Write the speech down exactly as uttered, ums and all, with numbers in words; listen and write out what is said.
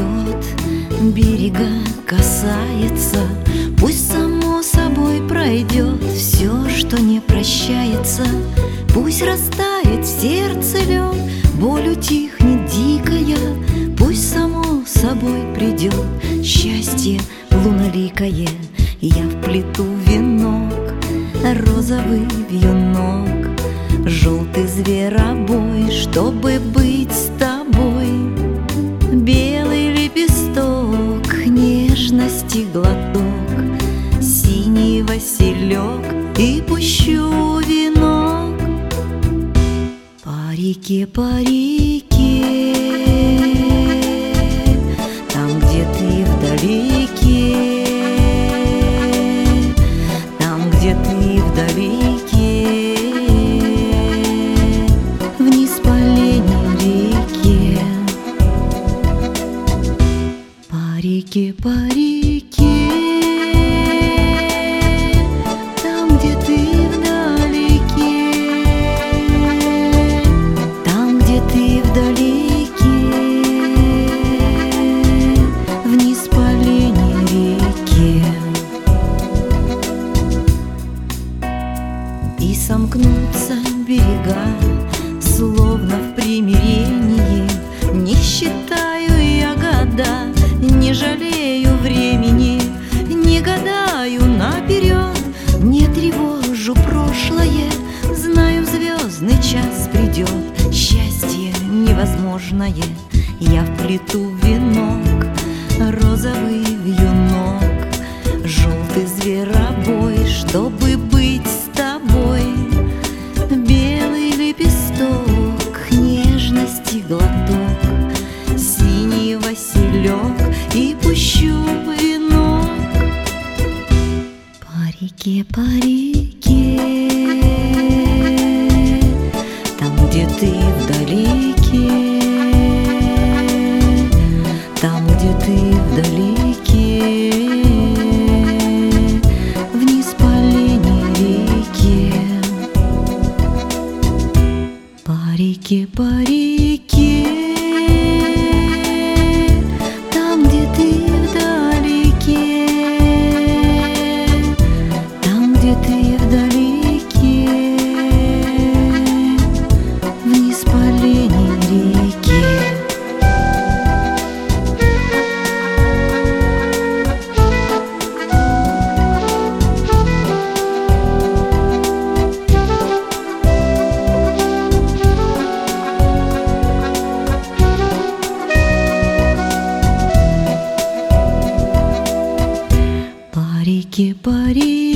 идет, берега касается, пусть само собой пройдет все, что не прощается. Пусть растает в сердце лед, боль утихнет дикая, пусть само собой придет счастье луноликое. Я вплету венок, розовый вьюнок, желтый зверобой, чтобы быть с тобой. Белый лепесток, нежности глоток, синий василек, и пущу венок по реке, по реке, там, где ты вдалеке, там, где ты вдалеке, вниз по лени реке, по реке, по реке, там, где ты вдалеке, там, где ты вдалеке, вниз по лени реке. И сомкнутся берега, словно в примирении. Не считаю я года, не жалею времени, не гадаю наперед, не тревожу прошлое. Знаю, звездный час придет, счастье невозможное. Я вплету венок, розовый вьюнок, желтый зверобой, чтобы быть с тобой. Белый лепесток, нежности глоток, синий василек, и пущу венок по реке, по реке, там, где ты вдалеке, там, где ты вдалеке, вниз по лени реке, по реке, по реке, там, где ты вдалеке, там, где ты вдалеке, вниз по лени реке. По реке, по реке,